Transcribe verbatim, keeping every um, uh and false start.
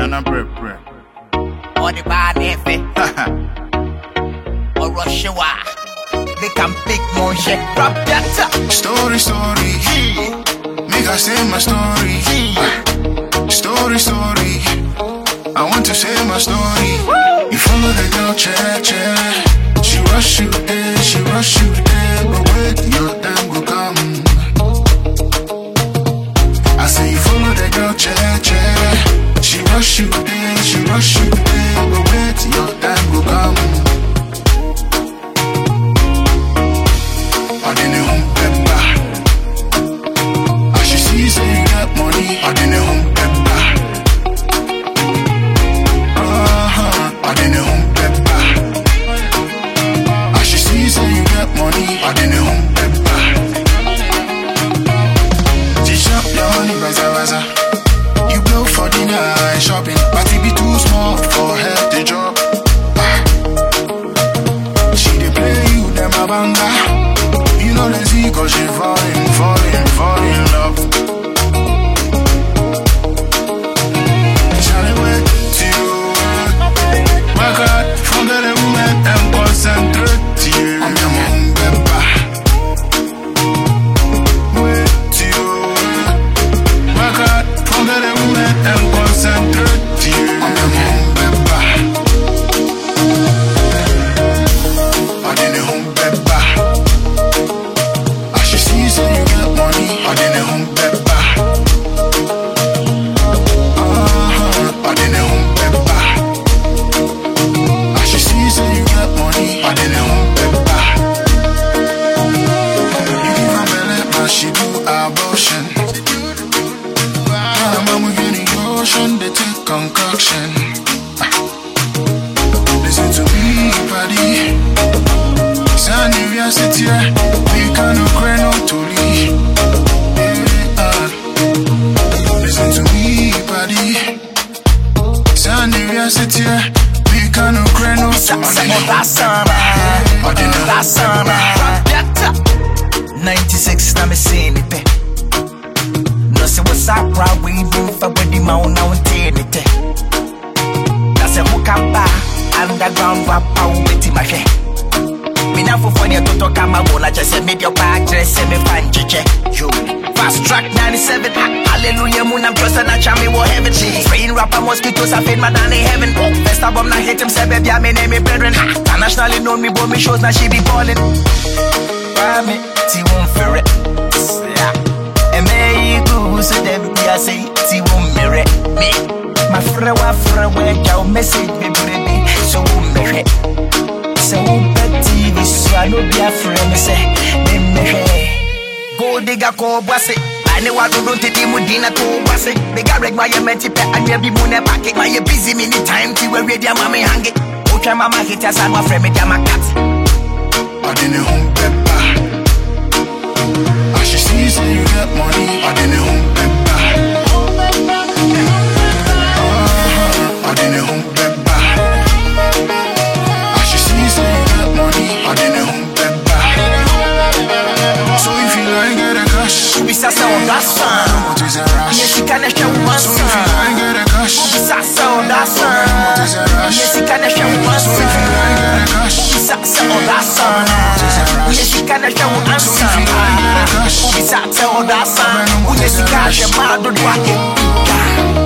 Nana prep prep. Or the bad nefe. Or Russia. They can pick more shit. Rap that. Story, story. Make I say my story. Story, story. I want to say my story. You follow the girl, chair, chair. She rush you there, she rush you there. But wait, your time will come. I say you follow the girl, chair, chair. She rush you there, she rush you there. But wait, your time will come. I didn't home pepper. As she sees say you got money, I didn't home pepper. Uh-huh, I didn't home pepper. As she sees say you got money, I didn't home pepper. Teach up your honey, baza baza. You blow for dinner and shopping, but it be too small for her to drop. She dey play you, them a banga. You know they see cause she falling, falling, falling in love. Shall I wait till you work hard, forget the woman and concentrate till you I'm your mom, Beba. Wait till you work hard, forget the woman and concentrate till you I'm your mom, Beba. I didn't home, Beba. Say you got money, I didn't home pepper. Uh-huh, I didn't home pepper. As she sees say you got money, I didn't home pepper. You give her belly, but she do abortion. Now mama in the ocean, they take concoction. Listen to me, buddy. San Area City, we can't cry no to leave. uh. Listen to me, buddy. San Area City, we can't cry no to leave. ninety-six, now me seeing it. No say what's up, bro, we do for the mount now and ten it. That's a hook up, underground rap, I'll wait in my head. Me now for funny to talk about my own. I just say make your back dress, say me fan chiche. You fast track ninety-seven. Hallelujah, moon I'm just an achami war heaven. Spraying rapper mosquitoes, I feel my down in heaven. Best album now hate him, say baby I me name me brethren. Internationally known me, but me shows now she be balling. Why me? T won't fear it. And me go so them I say T won't mirror me. My friend, my friend, where your message me baby, so won't mirror it. So T V, so I know be a friend, me say, me me go digga ko boise. I know what to do to the mudina to boise. Big a reg my menti pe and you be mune packet. My busy mini time to where ready mama hang it. Oh try mama hit us and my friend me jam a cat. I didn't home pepper. As she sees say you got money, I didn't home pepper. Uh-huh, I didn't home pepper. I didn't home pepper. So if you like get a cash, we say on that song. What is a rush? Yes, you can show one song. So if you like get a cash, we say on that song. What is a rush? Yes, you can show one song. So if you like get a cash, we say on that song. Yes, you can show one song. So if you like get a cash, we say on that song. Yes, you can show one song.